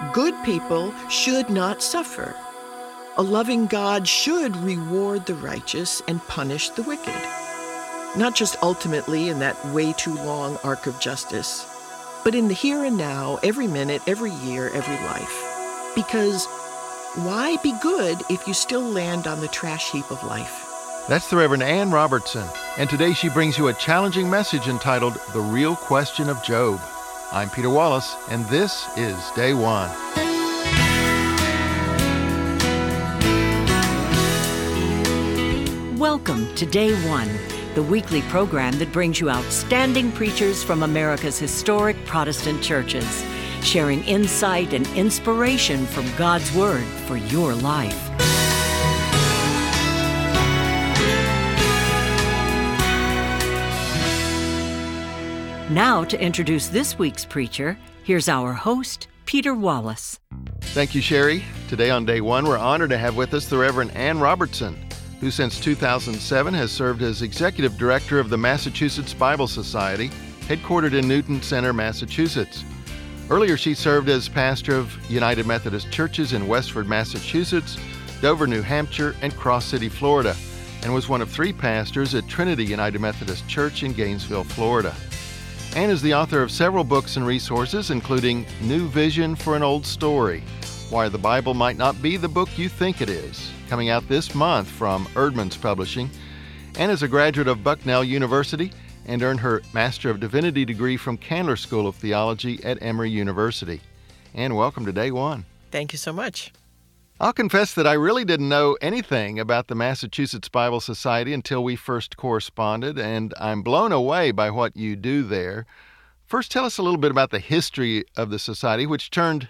Good people should not suffer. A loving God should reward the righteous and punish the wicked. Not just ultimately in that way too long arc of justice, but in the here and now, every minute, every year, every life. Because why be good if you still land on the trash heap of life? That's the Reverend Ann Robertson, and today she brings you a challenging message entitled The Real Question of Job. I'm Peter Wallace, and this is Day One. Welcome to Day One, the weekly program that brings you outstanding preachers from America's historic Protestant churches, sharing insight and inspiration from God's Word for your life. Now, to introduce this week's preacher, here's our host, Peter Wallace. Thank you, Sherry. Today on Day One, we're honored to have with us the Reverend Ann Robertson, who since 2007 has served as Executive Director of the Massachusetts Bible Society, headquartered in Newton Center, Massachusetts. Earlier, she served as pastor of United Methodist Churches in Westford, Massachusetts, Dover, New Hampshire, and Cross City, Florida, and was one of 3 pastors at Trinity United Methodist Church in Gainesville, Florida. Ann is the author of several books and resources, including New Vision for an Old Story, Why the Bible Might Not Be the Book You Think It Is, coming out this month from Erdman's Publishing. Ann is a graduate of Bucknell University and earned her Master of Divinity degree from Candler School of Theology at Emory University. Ann, welcome to Day One. Thank you so much. I'll confess that I really didn't know anything about the Massachusetts Bible Society until we first corresponded, and I'm blown away by what you do there. First, tell us a little bit about the history of the society, which turned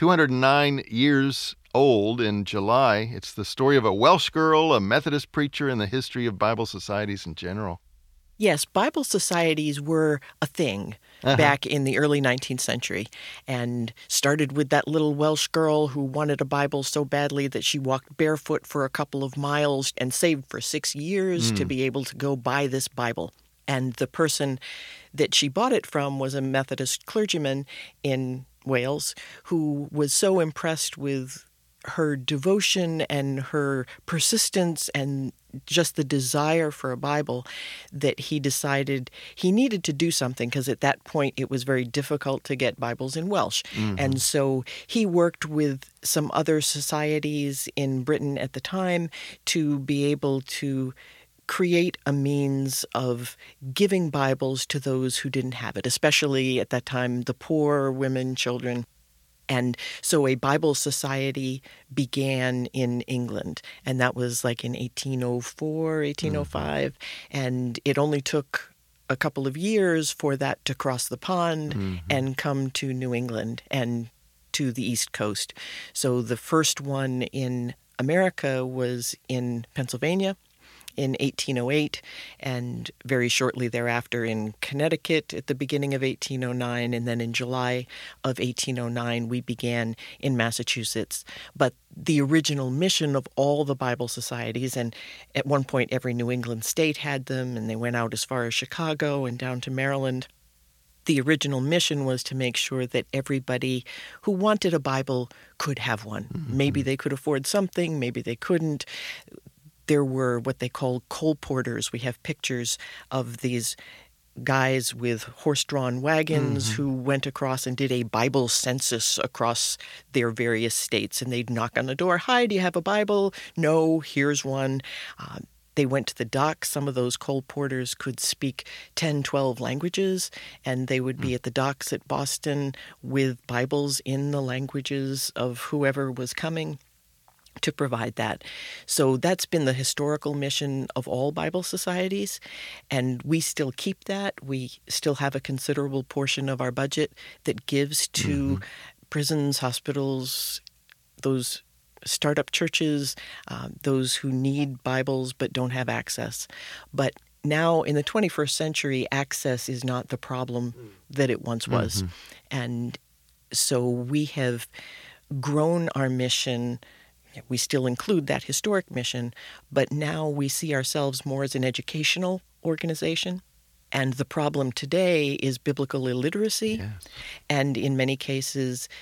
209 years old in July. It's the story of a Welsh girl, a Methodist preacher, and the history of Bible societies in general. Yes, Bible societies were a thing back in the early 19th century, and started with that little Welsh girl who wanted a Bible so badly that she walked barefoot for a couple of miles and saved for 6 years to be able to go buy this Bible. And the person that she bought it from was a Methodist clergyman in Wales who was so impressed with her devotion and her persistence and just the desire for a Bible that he decided he needed to do something, because at that point it was very difficult to get Bibles in Welsh. And so he worked with some other societies in Britain at the time to be able to create a means of giving Bibles to those who didn't have it, especially at that time the poor, women, children. And so a Bible society began in England, and that was like in 1804, 1805, and it only took a couple of years for that to cross the pond and come to New England and to the East Coast. So the first one in America was in Pennsylvania in 1808, and very shortly thereafter in Connecticut at the beginning of 1809, and then in July of 1809 we began in Massachusetts. But the original mission of all the Bible societies, and at one point every New England state had them, and they went out as far as Chicago and down to Maryland. The original mission was to make sure that everybody who wanted a Bible could have one. Maybe they could afford something, maybe they couldn't. There were what they called coal porters. We have pictures of these guys with horse-drawn wagons who went across and did a Bible census across their various states. And they'd knock on the door, "Hi, do you have a Bible?" "No, here's one." They went to the docks. Some of those coal porters could speak 10, 12 languages, and they would be at the docks at Boston with Bibles in the languages of whoever was coming to provide that. So that's been the historical mission of all Bible societies, and we still keep that. We still have a considerable portion of our budget that gives to prisons, hospitals, those startup churches, those who need Bibles but don't have access. But now in the 21st century, access is not the problem that it once was. And so we have grown our mission. We still include that historic mission, but now we see ourselves more as an educational organization. And the problem today is biblical illiteracy. And in many cases,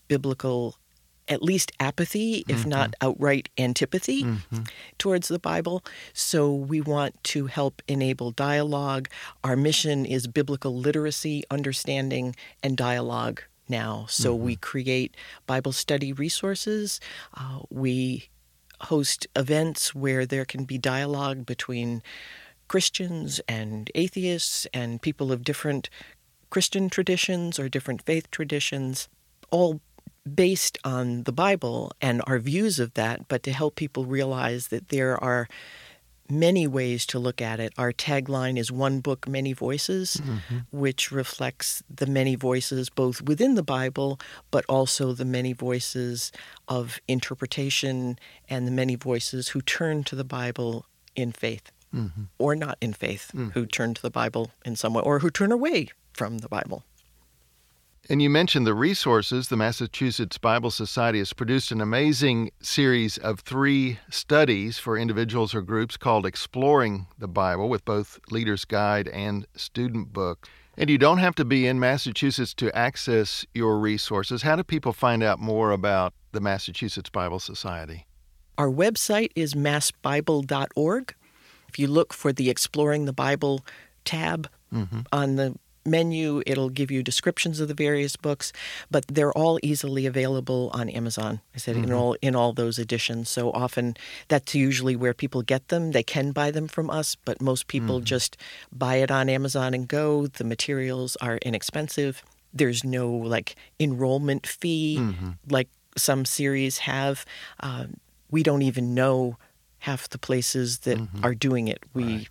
biblical, at least apathy, if not outright antipathy towards the Bible. So we want to help enable dialogue. Our mission is biblical literacy, understanding, and dialogue now. So we create Bible study resources. We host events where there can be dialogue between Christians and atheists and people of different Christian traditions or different faith traditions, all based on the Bible and our views of that, but to help people realize that there are many ways to look at it. Our tagline is "One Book, Many Voices," which reflects the many voices both within the Bible, but also the many voices of interpretation and the many voices who turn to the Bible in faith or not in faith, who turn to the Bible in some way or who turn away from the Bible. And you mentioned the resources. The Massachusetts Bible Society has produced an amazing series of 3 studies for individuals or groups called Exploring the Bible, with both Leader's Guide and Student Book. And you don't have to be in Massachusetts to access your resources. How do people find out more about the Massachusetts Bible Society? Our website is massbible.org. If you look for the Exploring the Bible tab on the menu, it'll give you descriptions of the various books, but they're all easily available on Amazon. I said in all those editions. So often that's usually where people get them. They can buy them from us, but most people just buy it on Amazon and go. The materials are inexpensive. There's no enrollment fee like some series have. We don't even know half the places that are doing it.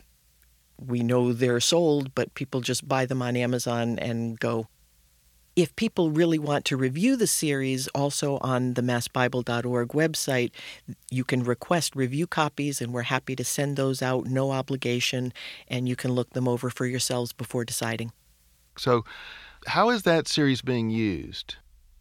We know they're sold, but people just buy them on Amazon and go. If people really want to review the series, also on the massbible.org website, you can request review copies, and we're happy to send those out, no obligation, and you can look them over for yourselves before deciding. So how is that series being used?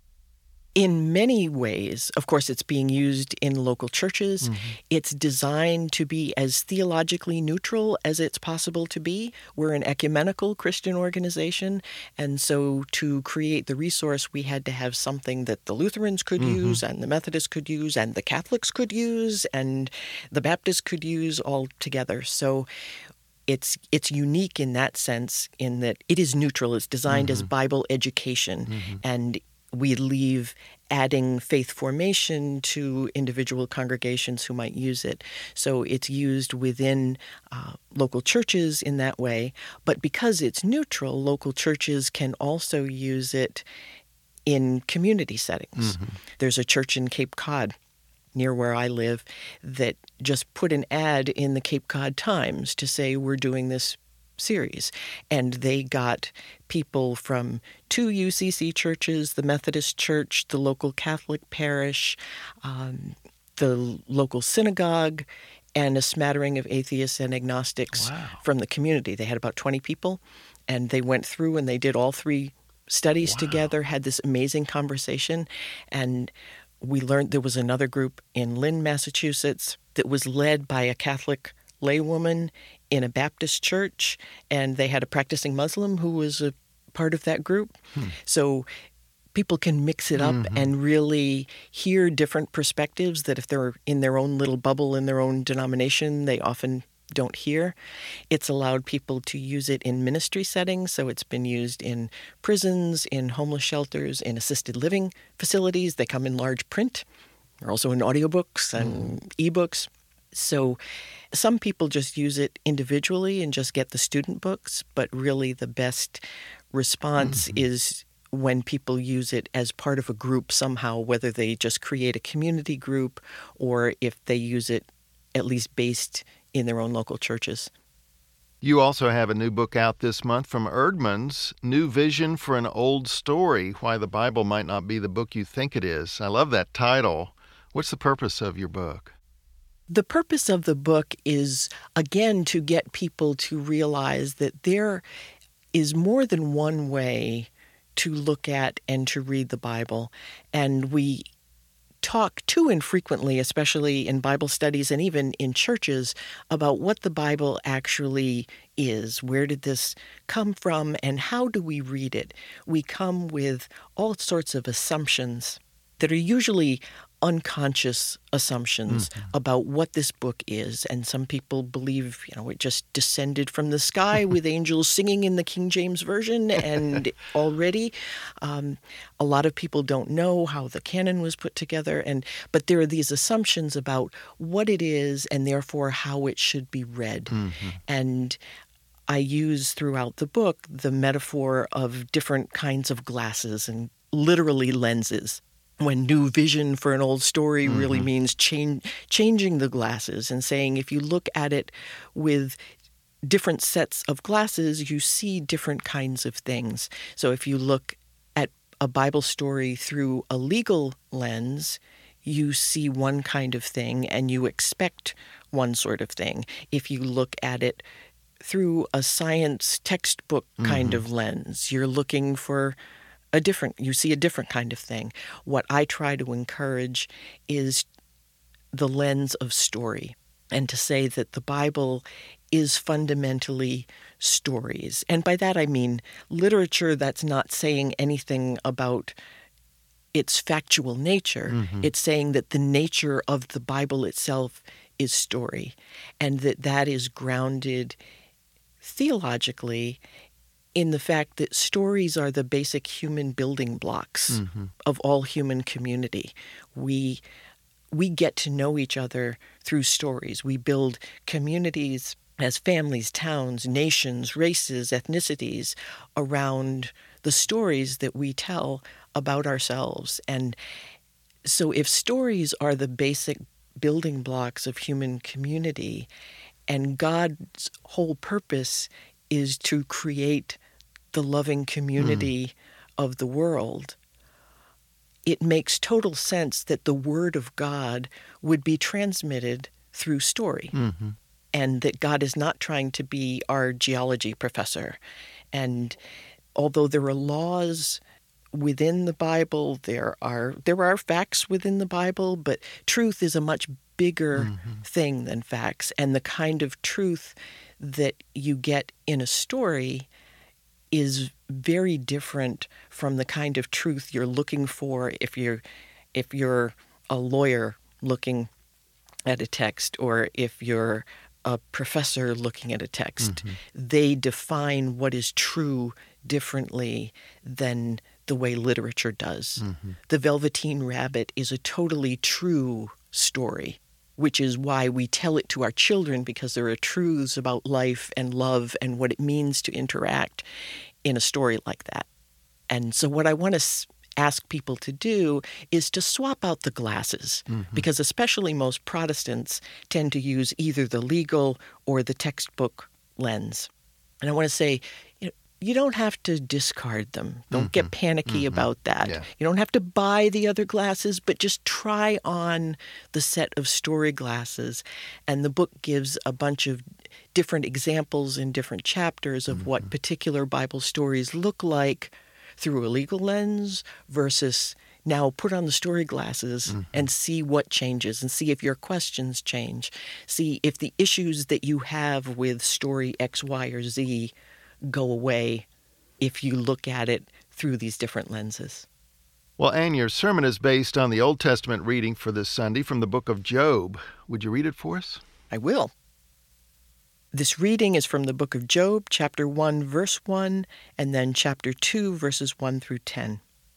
In many ways, of course, it's being used in local churches. It's designed to be as theologically neutral as it's possible to be. We're an ecumenical Christian organization, and so to create the resource, we had to have something that the Lutherans could use, and the Methodists could use, and the Catholics could use, and the Baptists could use all together. So it's unique in that sense, in that it is neutral. It's designed as Bible education, and we leave adding faith formation to individual congregations who might use it. So it's used within local churches in that way. But because it's neutral, local churches can also use it in community settings. There's a church in Cape Cod near where I live that just put an ad in the Cape Cod Times to say, we're doing this series. And they got people from 2 UCC churches, the Methodist Church, the local Catholic parish, the local synagogue, and a smattering of atheists and agnostics from the community. They had about 20 people, and they went through and they did all 3 studies together, had this amazing conversation, and we learned there was another group in Lynn, Massachusetts that was led by a Catholic laywoman in a Baptist church, and they had a practicing Muslim who was a part of that group. So people can mix it up and really hear different perspectives that if they're in their own little bubble, in their own denomination, they often don't hear. It's allowed people to use it in ministry settings, so it's been used in prisons, in homeless shelters, in assisted living facilities. They come in large print. They're also in audiobooks and ebooks. So some people just use it individually and just get the student books, but really the best response is when people use it as part of a group somehow, whether they just create a community group or if they use it at least based in their own local churches. You also have a new book out this month from Eerdmans, New Vision for an Old Story, Why the Bible Might Not Be the Book You Think It Is. I love that title. What's the purpose of your book? The purpose of the book is, again, to get people to realize that there is more than one way to look at and to read the Bible. And we talk too infrequently, especially in Bible studies and even in churches, about what the Bible actually is. Where did this come from, and how do we read it? We come with all sorts of assumptions that are usually unconscious assumptions about what this book is. And some people believe, it just descended from the sky with angels singing in the King James Version. And already a lot of people don't know how the canon was put together. But there are these assumptions about what it is and therefore how it should be read. And I use throughout the book the metaphor of different kinds of glasses and literally lenses. When new vision for an old story really means changing the glasses and saying if you look at it with different sets of glasses, you see different kinds of things. So if you look at a Bible story through a legal lens, you see one kind of thing and you expect one sort of thing. If you look at it through a science textbook kind of lens, you're looking for you see a different kind of thing. What I try to encourage is the lens of story, and to say that the Bible is fundamentally stories. And by that I mean literature that's not saying anything about its factual nature. It's saying that the nature of the Bible itself is story, and that is grounded theologically in the fact that stories are the basic human building blocks of all human community. We get to know each other through stories. We build communities as families, towns, nations, races, ethnicities around the stories that we tell about ourselves. And so if stories are the basic building blocks of human community, and God's whole purpose is to create the loving community of the world, it makes total sense that the Word of God would be transmitted through story, and that God is not trying to be our geology professor. And although there are laws within the Bible, there are facts within the Bible, but truth is a much bigger thing than facts. And the kind of truth that you get in a story is very different from the kind of truth you're looking for if you're a lawyer looking at a text, or if you're a professor looking at a text. They define what is true differently than the way literature does. The Velveteen Rabbit is a totally true story, which is why we tell it to our children, because there are truths about life and love and what it means to interact in a story like that. And so what I want to ask people to do is to swap out the glasses, because especially most Protestants tend to use either the legal or the textbook lens. And I want to say, you don't have to discard them. Don't get panicky about that. Yeah. You don't have to buy the other glasses, but just try on the set of story glasses. And the book gives a bunch of different examples in different chapters of what particular Bible stories look like through a legal lens versus now put on the story glasses and see what changes, and see if your questions change. See if the issues that you have with story X, Y, or Z go away if you look at it through these different lenses. Well, Anne, your sermon is based on the Old Testament reading for this Sunday from the book of Job. Would you read it for us? I will. This reading is from the book of Job, chapter 1, verse 1, and then chapter 2, verses 1 through 10.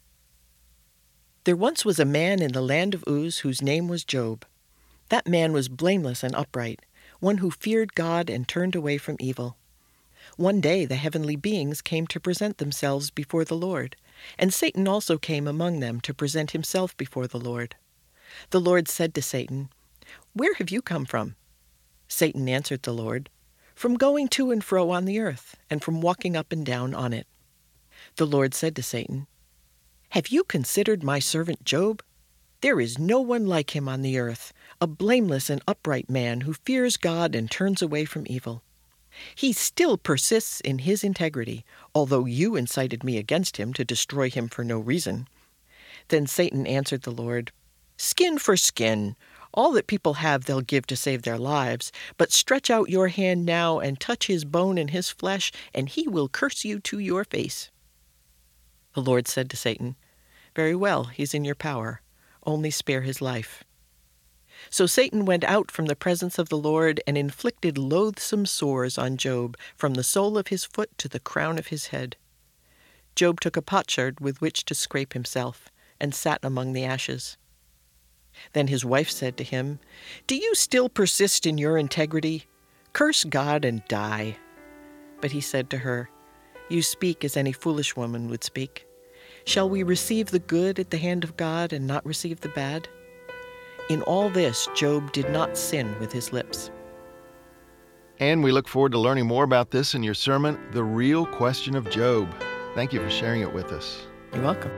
There once was a man in the land of Uz whose name was Job. That man was blameless and upright, one who feared God and turned away from evil. One day the heavenly beings came to present themselves before the Lord, and Satan also came among them to present himself before the Lord. The Lord said to Satan, "Where have you come from?" Satan answered the Lord, "From going to and fro on the earth, and from walking up and down on it." The Lord said to Satan, "Have you considered my servant Job? There is no one like him on the earth, a blameless and upright man who fears God and turns away from evil. He still persists in his integrity, although you incited me against him to destroy him for no reason." Then Satan answered the Lord, Skin for skin. All that people have they'll give to save their lives. But stretch out your hand now and touch his bone and his flesh, and he will curse you to your face." The Lord said to Satan, "Very well, he's in your power. Only spare his life." So Satan went out from the presence of the Lord and inflicted loathsome sores on Job from the sole of his foot to the crown of his head. Job took a potsherd with which to scrape himself and sat among the ashes. Then his wife said to him, "Do you still persist in your integrity? Curse God and die." But he said to her, "You speak as any foolish woman would speak. Shall we receive the good at the hand of God and not receive the bad?" In all this, Job did not sin with his lips. And we look forward to learning more about this in your sermon, The Real Question of Job. Thank you for sharing it with us. You're welcome.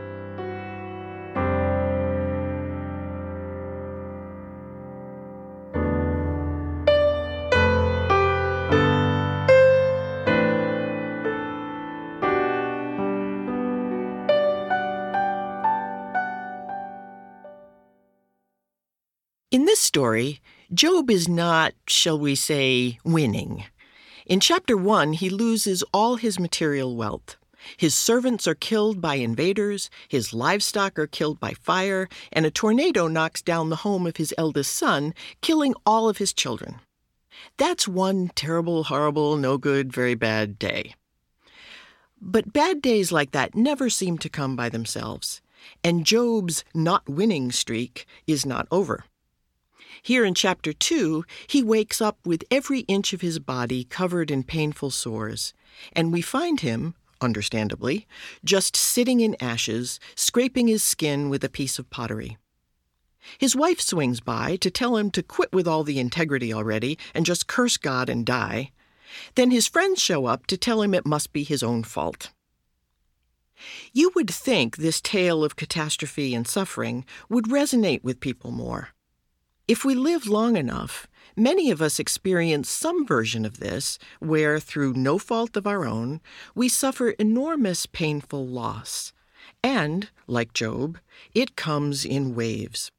In this story, Job is not, shall we say, winning. In chapter 1, he loses all his material wealth. His servants are killed by invaders, his livestock are killed by fire, and a tornado knocks down the home of his eldest son, killing all of his children. That's one terrible, horrible, no good, very bad day. But bad days like that never seem to come by themselves, and Job's not winning streak is not over. Here in chapter 2, he wakes up with every inch of his body covered in painful sores, and we find him, understandably, just sitting in ashes, scraping his skin with a piece of pottery. His wife swings by to tell him to quit with all the integrity already and just curse God and die. Then his friends show up to tell him it must be his own fault. You would think this tale of catastrophe and suffering would resonate with people more. If we live long enough, many of us experience some version of this where, through no fault of our own, we suffer enormous painful loss. And, like Job, it comes in waves.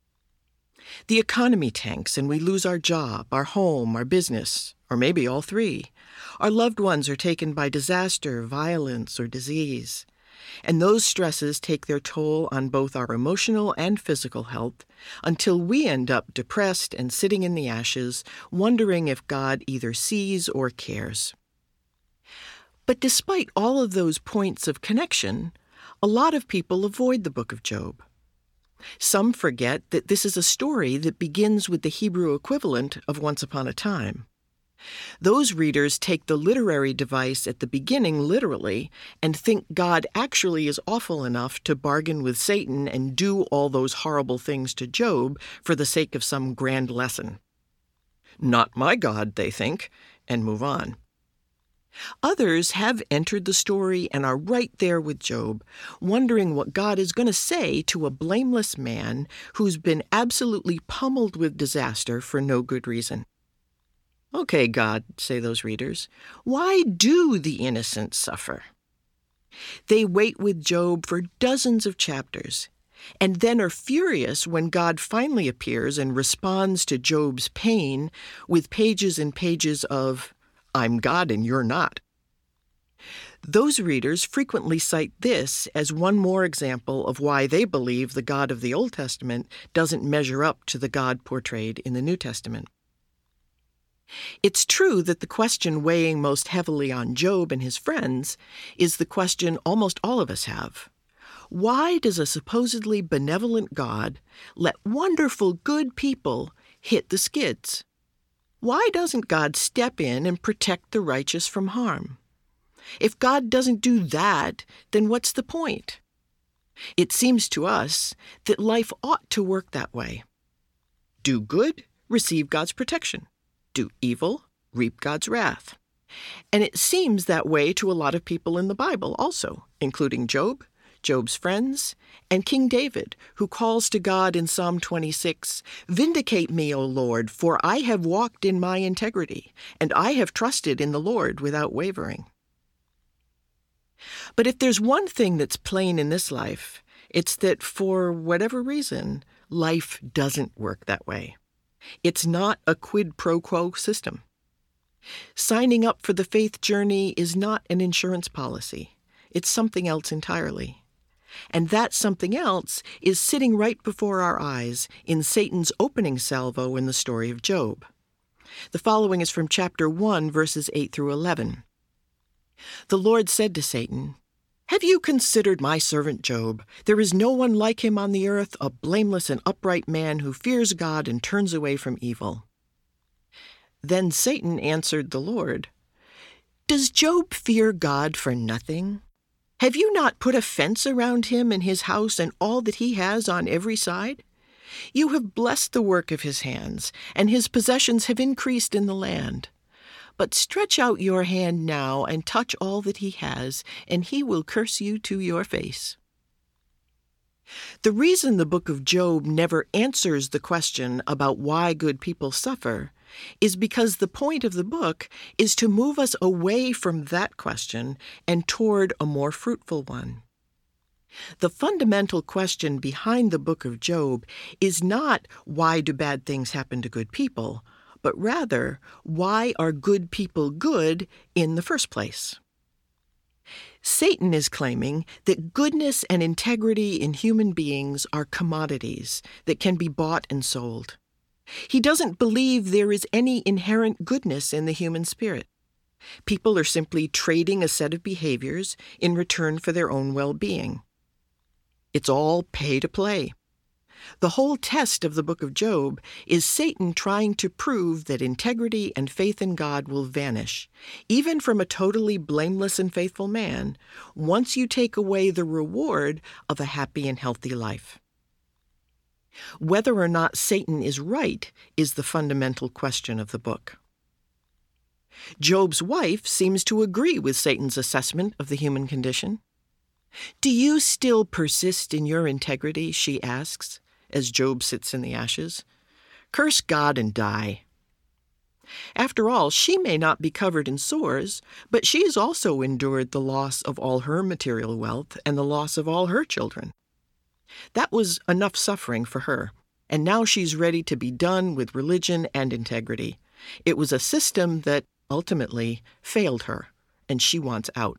The economy tanks and we lose our job, our home, our business, or maybe all three. Our loved ones are taken by disaster, violence, or disease. And those stresses take their toll on both our emotional and physical health until we end up depressed and sitting in the ashes, wondering if God either sees or cares. But despite all of those points of connection, a lot of people avoid the book of Job. Some forget that this is a story that begins with the Hebrew equivalent of Once Upon a Time. Those readers take the literary device at the beginning literally and think God actually is awful enough to bargain with Satan and do all those horrible things to Job for the sake of some grand lesson. Not my God, they think, and move on. Others have entered the story and are right there with Job, wondering what God is going to say to a blameless man who's been absolutely pummeled with disaster for no good reason. Okay, God, say those readers, why do the innocent suffer? They wait with Job for dozens of chapters, and then are furious when God finally appears and responds to Job's pain with pages and pages of, "I'm God and you're not." Those readers frequently cite this as one more example of why they believe the God of the Old Testament doesn't measure up to the God portrayed in the New Testament. It's true that the question weighing most heavily on Job and his friends is the question almost all of us have. Why does a supposedly benevolent God let wonderful good people hit the skids? Why doesn't God step in and protect the righteous from harm? If God doesn't do that, then what's the point? It seems to us that life ought to work that way. Do good, receive God's protection. Do evil, reap God's wrath. And it seems that way to a lot of people in the Bible also, including Job, Job's friends, and King David, who calls to God in Psalm 26, "Vindicate me, O Lord, for I have walked in my integrity, and I have trusted in the Lord without wavering." But if there's one thing that's plain in this life, it's that for whatever reason, Life doesn't work that way. It's not a quid pro quo system. Signing up for the faith journey is not an insurance policy. It's something else entirely. And that something else is sitting right before our eyes in Satan's opening salvo in the story of Job. The following is from chapter 1, verses 8 through 11. The Lord said to Satan, "Have you considered my servant Job? There is no one like him on the earth, a blameless and upright man who fears God and turns away from evil." Then Satan answered the Lord, "Does Job fear God for nothing? Have you not put a fence around him and his house and all that he has on every side? You have blessed the work of his hands, and his possessions have increased in the land. But stretch out your hand now and touch all that he has, and he will curse you to your face." The reason the book of Job never answers the question about why good people suffer is because the point of the book is to move us away from that question and toward a more fruitful one. The fundamental question behind the book of Job is not why do bad things happen to good people, but rather why are good people good in the first place? Satan is claiming that goodness and integrity in human beings are commodities that can be bought and sold. He doesn't believe there is any inherent goodness in the human spirit. People are simply trading a set of behaviors in return for their own well-being. It's all pay to play. The whole test of the book of Job is Satan trying to prove that integrity and faith in God will vanish, even from a totally blameless and faithful man, once you take away the reward of a happy and healthy life. Whether or not Satan is right is the fundamental question of the book. Job's wife seems to agree with Satan's assessment of the human condition. "Do you still persist in your integrity?" she asks, as Job sits in the ashes. "Curse God and die." After all, she may not be covered in sores, but she has also endured the loss of all her material wealth and the loss of all her children. That was enough suffering for her, and now she's ready to be done with religion and integrity. It was a system that ultimately failed her, and she wants out.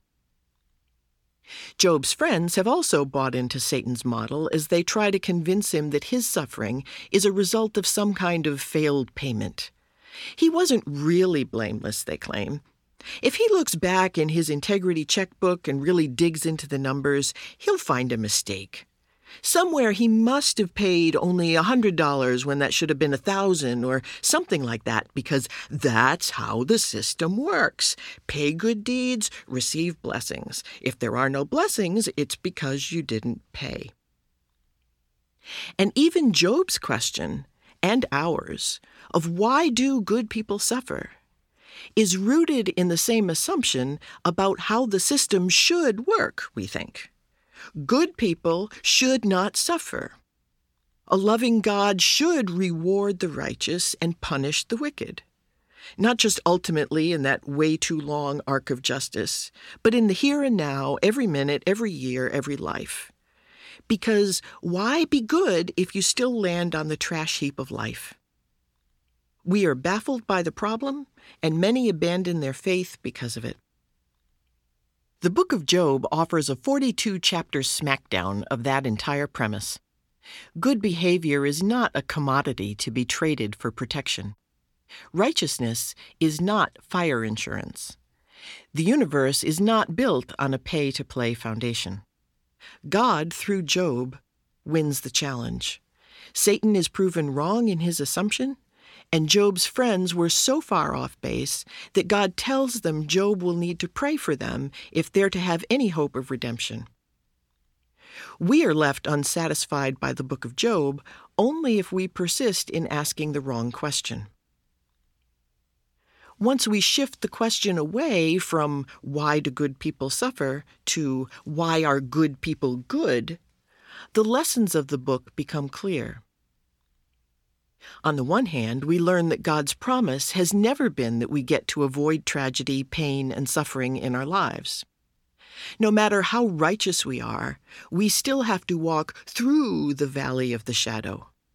Job's friends have also bought into Satan's model as they try to convince him that his suffering is a result of some kind of failed payment. He wasn't really blameless, they claim. If he looks back in his integrity checkbook and really digs into the numbers, he'll find a mistake. Somewhere he must have paid only $100 when that should have been $1,000 or something like that, because that's how the system works. Pay good deeds, receive blessings. If there are no blessings, it's because you didn't pay. And even Job's question, and ours, of why do good people suffer, is rooted in the same assumption about how the system should work, we think. Good people should not suffer. A loving God should reward the righteous and punish the wicked. Not just ultimately in that way too long arc of justice, but in the here and now, every minute, every year, every life. Because why be good if you still land on the trash heap of life? We are baffled by the problem, and many abandon their faith because of it. The book of Job offers a 42-chapter smackdown of that entire premise. Good behavior is not a commodity to be traded for protection. Righteousness is not fire insurance. The universe is not built on a pay-to-play foundation. God, through Job, wins the challenge. Satan is proven wrong in his assumption, and Job's friends were so far off base that God tells them Job will need to pray for them if they're to have any hope of redemption. We are left unsatisfied by the book of Job only if we persist in asking the wrong question. Once we shift the question away from why do good people suffer to why are good people good, the lessons of the book become clear. On the one hand, we learn that God's promise has never been that we get to avoid tragedy, pain, and suffering in our lives. No matter how righteous we are, we still have to walk through the valley of the shadow,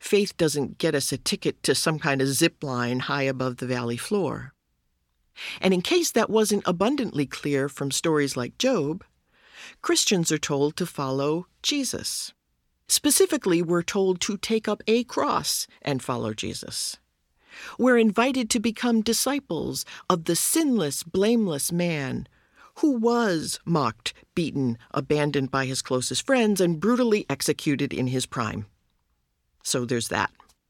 Faith doesn't get us a ticket to some kind of zip line high above the valley floor. And in case that wasn't abundantly clear from stories like Job, Christians are told to follow Jesus. Specifically, we're told to take up a cross and follow Jesus. We're invited to become disciples of the sinless, blameless man who was mocked, beaten, abandoned by his closest friends, and brutally executed in his prime. So there's that.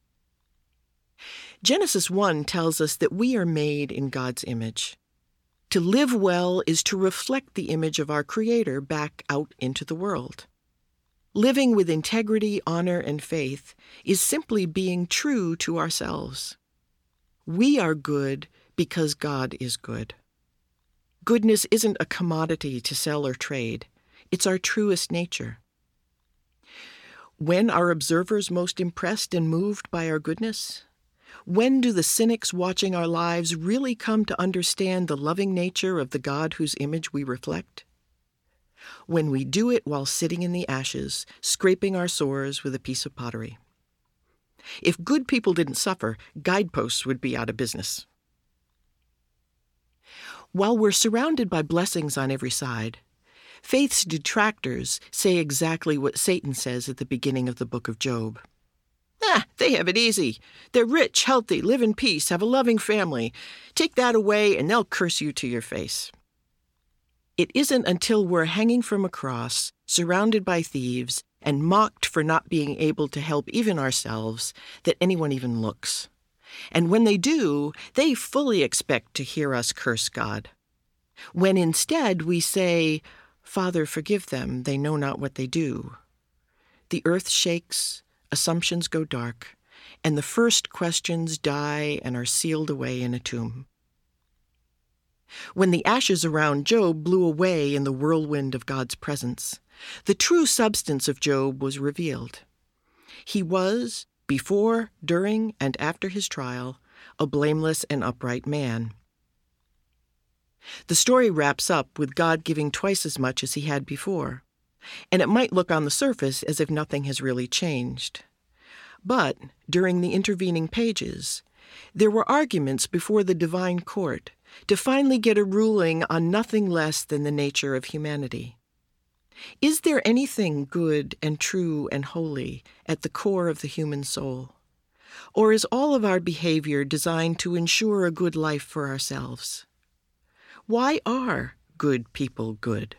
Genesis 1 tells us that we are made in God's image. To live well is to reflect the image of our Creator back out into the world. Living with integrity, honor, and faith is simply being true to ourselves. We are good because God is good. Goodness isn't a commodity to sell or trade. It's our truest nature. When are observers most impressed and moved by our goodness? When do the cynics watching our lives really come to understand the loving nature of the God whose image we reflect? When we do it while sitting in the ashes, scraping our sores with a piece of pottery. If good people didn't suffer, guideposts would be out of business. While we're surrounded by blessings on every side, faith's detractors say exactly what Satan says at the beginning of the book of Job. They have it easy. They're rich, healthy, live in peace, have a loving family. Take that away and they'll curse you to your face. It isn't until we're hanging from a cross, surrounded by thieves, and mocked for not being able to help even ourselves that anyone even looks. And when they do, they fully expect to hear us curse God. When instead we say, "Father, forgive them, they know not what they do," the earth shakes, assumptions go dark, and the first questions die and are sealed away in a tomb. When the ashes around Job blew away in the whirlwind of God's presence, the true substance of Job was revealed. He was, before, during, and after his trial, a blameless and upright man. The story wraps up with God giving twice as much as he had before, and it might look on the surface as if nothing has really changed. But during the intervening pages, there were arguments before the divine court to finally get a ruling on nothing less than the nature of humanity. Is there anything good and true and holy at the core of the human soul? Or is all of our behavior designed to ensure a good life for ourselves? Why are good people good?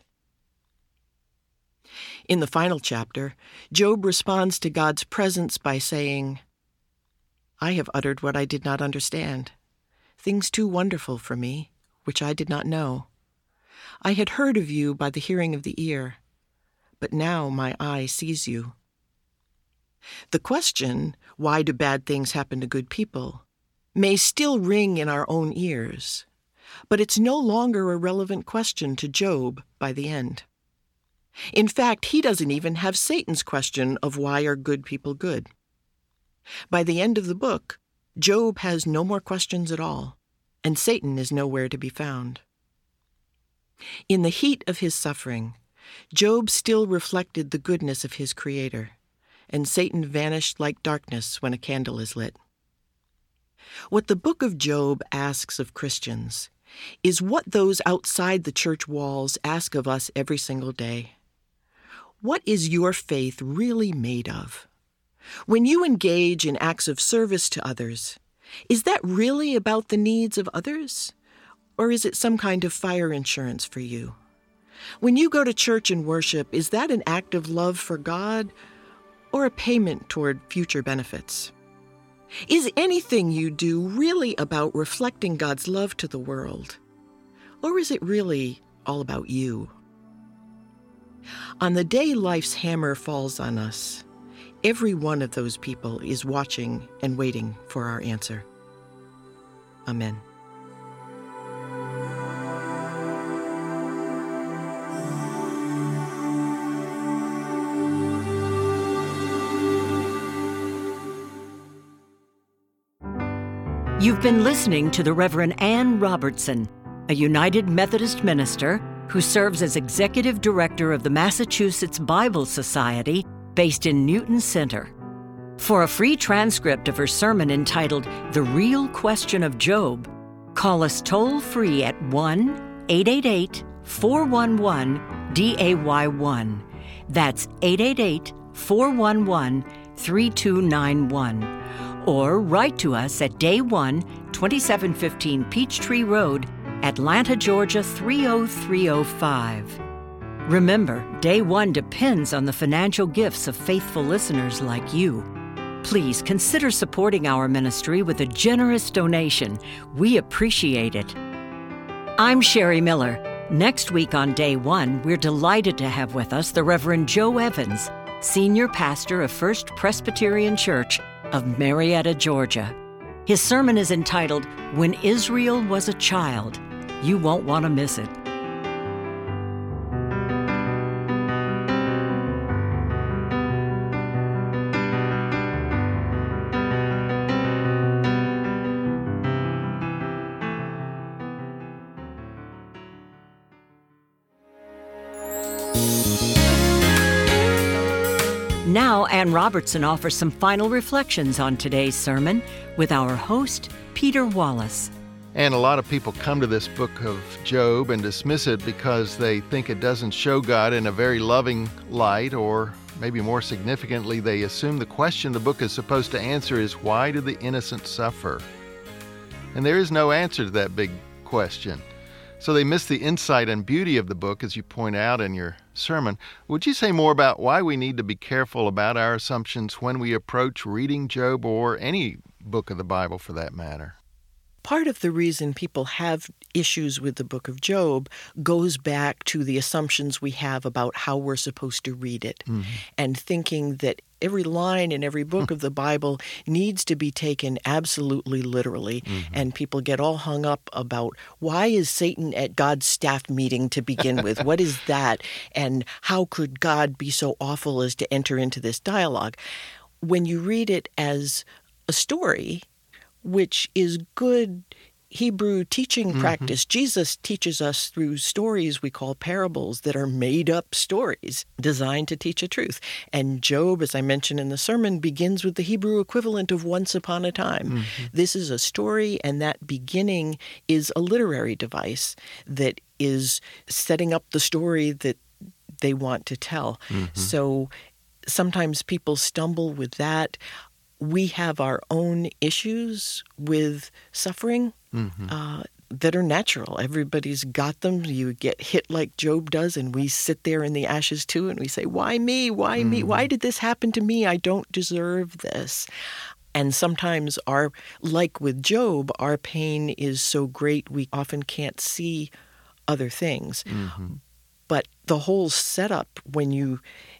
In the final chapter, Job responds to God's presence by saying, "I have uttered what I did not understand, things too wonderful for me, which I did not know. I had heard of you by the hearing of the ear, but now my eye sees you." The question, why do bad things happen to good people, may still ring in our own ears, but it's no longer a relevant question to Job by the end. In fact, he doesn't even have Satan's question of why are good people good. By the end of the book, Job has no more questions at all, and Satan is nowhere to be found. In the heat of his suffering, Job still reflected the goodness of his Creator, and Satan vanished like darkness when a candle is lit. What the book of Job asks of Christians is what those outside the church walls ask of us every single day. What is your faith really made of? When you engage in acts of service to others, is that really about the needs of others? Or is it some kind of fire insurance for you? When you go to church and worship, is that an act of love for God or a payment toward future benefits? Is anything you do really about reflecting God's love to the world? Or is it really all about you? On the day life's hammer falls on us, every one of those people is watching and waiting for our answer. Amen. You've been listening to the Reverend Ann Robertson, a United Methodist minister who serves as Executive Director of the Massachusetts Bible Society based in Newton Center. For a free transcript of her sermon entitled The Real Question of Job, call us toll-free at 1-888-411-DAY1. That's 888-411-3291. Or write to us at Day One, 2715 Peachtree Road, Atlanta, Georgia 30305. Remember, Day One depends on the financial gifts of faithful listeners like you. Please consider supporting our ministry with a generous donation. We appreciate it. I'm Sherry Miller. Next week on Day One, we're delighted to have with us the Reverend Joe Evans, Senior Pastor of First Presbyterian Church of Marietta, Georgia. His sermon is entitled, When Israel Was a Child. You won't want to miss it. Now, Ann Robertson offers some final reflections on today's sermon with our host, Peter Wallace. And a lot of people come to this book of Job and dismiss it because they think it doesn't show God in a very loving light, or maybe more significantly, they assume the question the book is supposed to answer is, why do the innocent suffer? And there is no answer to that big question. So they miss the insight and beauty of the book, as you point out in your sermon. Would you say more about why we need to be careful about our assumptions when we approach reading Job, or any book of the Bible for that matter? Part of the reason people have issues with the book of Job goes back to the assumptions we have about how we're supposed to read it, and thinking that every line in every book of the Bible needs to be taken absolutely literally. And people get all hung up about, why is Satan at God's staff meeting to begin with? What is that? And how could God be so awful as to enter into this dialogue? When you read it as a story, which is good Hebrew teaching practice. Jesus teaches us through stories we call parables that are made-up stories designed to teach a truth. And Job, as I mentioned in the sermon, begins with the Hebrew equivalent of once upon a time. This is a story, and that beginning is a literary device that is setting up the story that they want to tell. So sometimes people stumble with that. We have our own issues with suffering that are natural. Everybody's got them. You get hit like Job does, and we sit there in the ashes too, and we say, why me? Why me? Why did this happen to me? I don't deserve this. And sometimes like with Job, our pain is so great we often can't see other things. But the whole setup, when you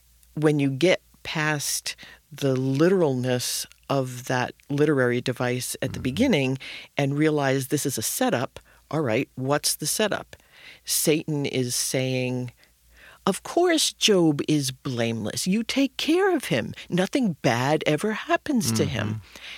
get past the literalness of that literary device at the beginning and realize this is a setup, all right, what's the setup? Satan is saying, of course Job is blameless. You take care of him. Nothing bad ever happens to him.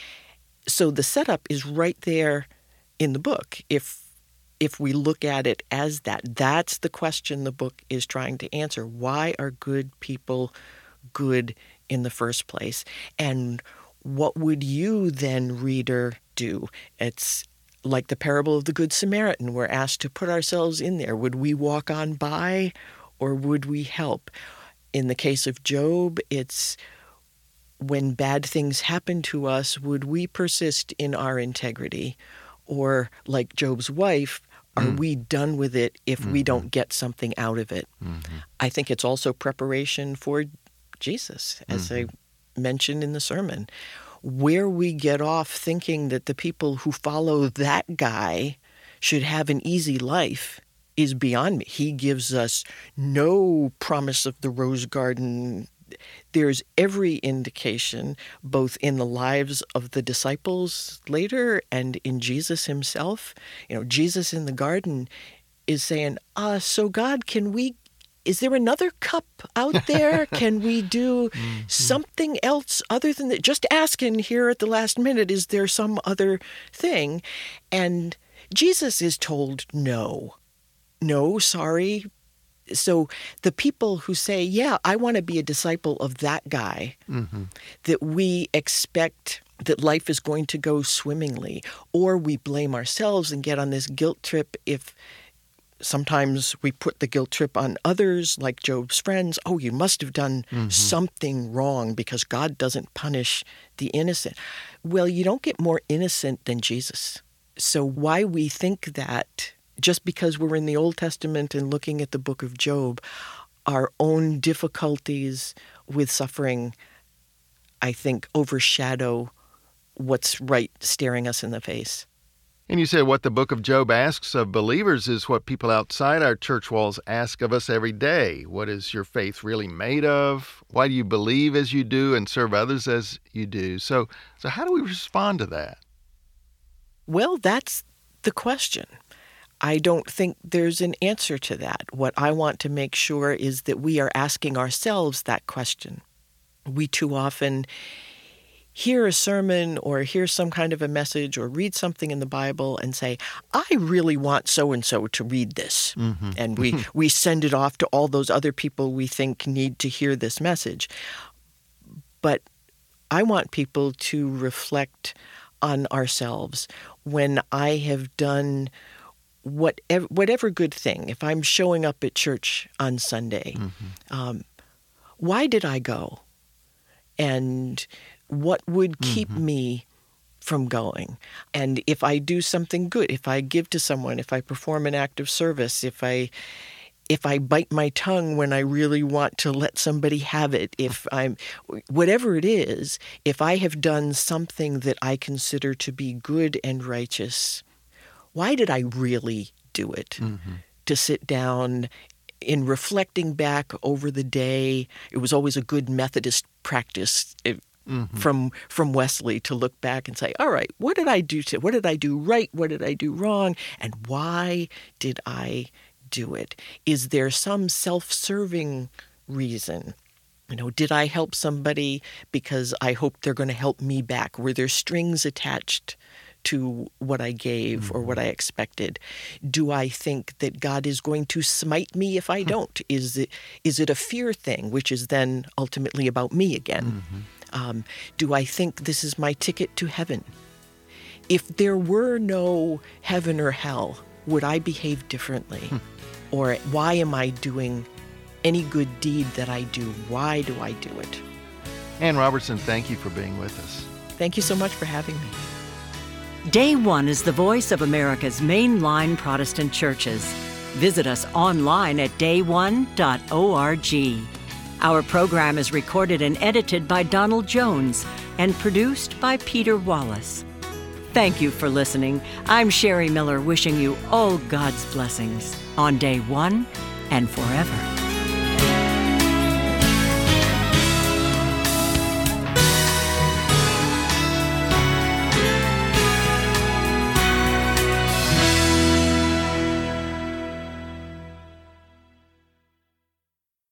So the setup is right there in the book. If we look at it as that, that's the question the book is trying to answer. Why are good people good in the first place? And what would you then, reader, do? It's like the parable of the Good Samaritan. We're asked to put ourselves in there. Would we walk on by, or would we help? In the case of Job, it's when bad things happen to us, would we persist in our integrity? Or like Job's wife, are we done with it if we don't get something out of it? I think it's also preparation for Jesus, as I mentioned in the sermon. Where we get off thinking that the people who follow that guy should have an easy life is beyond me. He gives us no promise of the rose garden. There's every indication, both in the lives of the disciples later and in Jesus himself. Jesus in the garden is saying, so God, is there another cup out there? Can we do something else other than that? Just asking here at the last minute, is there some other thing? And Jesus is told, no, sorry, So the people who say, yeah, I want to be a disciple of that guy, that we expect that life is going to go swimmingly, or we blame ourselves and get on this guilt trip if sometimes we put the guilt trip on others, like Job's friends. Oh, you must have done something wrong because God doesn't punish the innocent. Well, you don't get more innocent than Jesus. So why we think that just because we're in the Old Testament and looking at the book of Job, our own difficulties with suffering, I think, overshadow what's right staring us in the face. And you said what the book of Job asks of believers is what people outside our church walls ask of us every day. What is your faith really made of? Why do you believe as you do and serve others as you do? So how do we respond to that? Well, that's the question. I don't think there's an answer to that. What I want to make sure is that we are asking ourselves that question. We too often hear a sermon or hear some kind of a message or read something in the Bible and say, I really want so-and-so to read this. And we send it off to all those other people we think need to hear this message. But I want people to reflect on ourselves. When I have done whatever good thing, if I'm showing up at church on Sunday, why did I go? And what would keep me from going? And if I do something good, if I give to someone, if I perform an act of service, if I bite my tongue when I really want to let somebody have it, whatever it is, if I have done something that I consider to be good and righteous, why did I really do it? To sit down in reflecting back over the day, it was always a good Methodist practice from Wesley to look back and say, all right, what did I do right? What did I do wrong? And why did I do it? Is there some self-serving reason? Did I help somebody because I hope they're going to help me back? Were there strings attached to what I gave or what I expected? Do I think that God is going to smite me if I don't? Is it a fear thing, which is then ultimately about me again? Do I think this is my ticket to heaven? If there were no heaven or hell, would I behave differently? Or why am I doing any good deed that I do? Why do I do it? Ann Robertson, thank you for being with us. Thank you so much for having me. Day One is the voice of America's mainline Protestant churches. Visit us online at dayone.org. Our program is recorded and edited by Donald Jones and produced by Peter Wallace. Thank you for listening. I'm Sherry Miller, wishing you all God's blessings on Day One and forever.